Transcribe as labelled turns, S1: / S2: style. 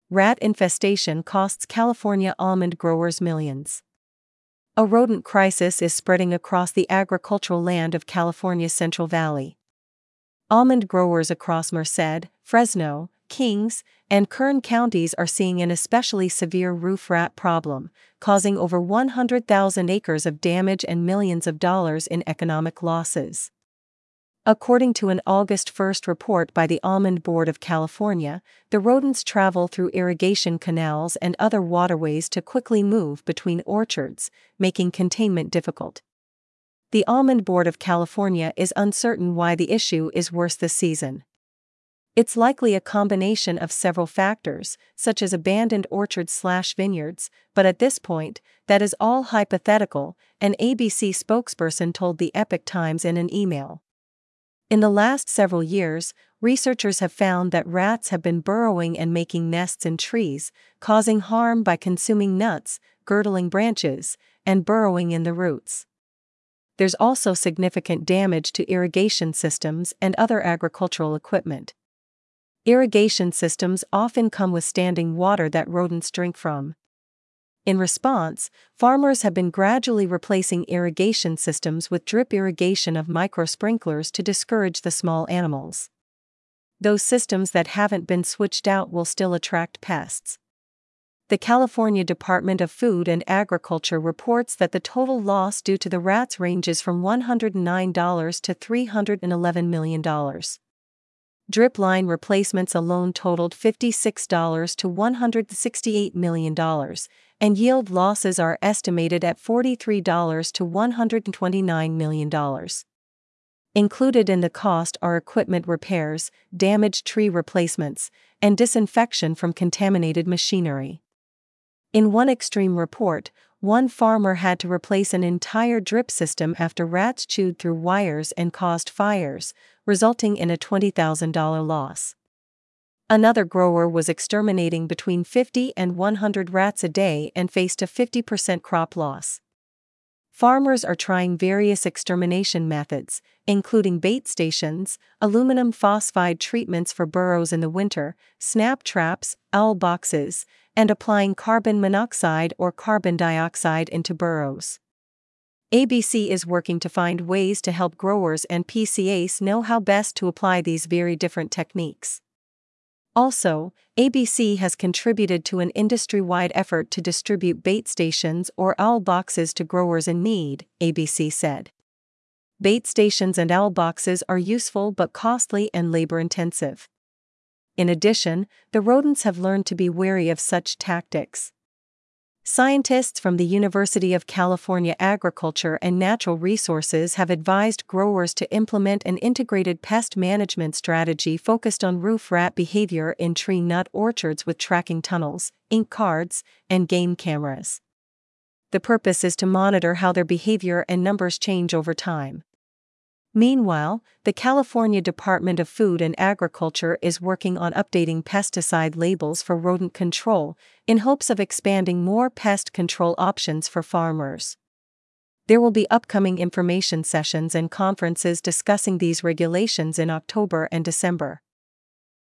S1: Rat infestation costs California almond growers millions. A rodent crisis is spreading across the agricultural land of California's Central Valley. Almond growers across Merced, Fresno, Kings, and Kern counties are seeing an especially severe roof rat problem, causing over 100,000 acres of damage and millions of dollars in economic losses. According to an August 1st report by the Almond Board of California, the rodents travel through irrigation canals and other waterways to quickly move between orchards, making containment difficult. The Almond Board of California is uncertain why the issue is worse this season. It's likely a combination of several factors, such as abandoned orchards/vineyards, but at this point, that is all hypothetical, an ABC spokesperson told the Epoch Times in an email. In the last several years, researchers have found that rats have been burrowing and making nests in trees, causing harm by consuming nuts, girdling branches, and burrowing in the roots. There's also significant damage to irrigation systems and other agricultural equipment. Irrigation systems often come with standing water that rodents drink from. In response, farmers have been gradually replacing irrigation systems with drip irrigation of micro-sprinklers to discourage the small animals. Those systems that haven't been switched out will still attract pests. The California Department of Food and Agriculture reports that the total loss due to the rats ranges from $109 to $311 million. Drip line replacements alone totaled $56 to $168 million, and yield losses are estimated at $43 to $129 million. Included in the cost are equipment repairs, damaged tree replacements, and disinfection from contaminated machinery. In one extreme report, one farmer had to replace an entire drip system after rats chewed through wires and caused fires, resulting in a $20,000 loss. Another grower was exterminating between 50 and 100 rats a day and faced a 50% crop loss. Farmers are trying various extermination methods, including bait stations, aluminum phosphide treatments for burrows in the winter, snap traps, owl boxes, and applying carbon monoxide or carbon dioxide into burrows. ABC is working to find ways to help growers and PCAs know how best to apply these very different techniques. Also, ABC has contributed to an industry-wide effort to distribute bait stations or owl boxes to growers in need, ABC said. Bait stations and owl boxes are useful but costly and labor-intensive. In addition, the rodents have learned to be wary of such tactics. Scientists from the University of California Agriculture and Natural Resources have advised growers to implement an integrated pest management strategy focused on roof rat behavior in tree nut orchards with tracking tunnels, ink cards, and game cameras. The purpose is to monitor how their behavior and numbers change over time. Meanwhile, the California Department of Food and Agriculture is working on updating pesticide labels for rodent control, in hopes of expanding more pest control options for farmers. There will be upcoming information sessions and conferences discussing these regulations in October and December.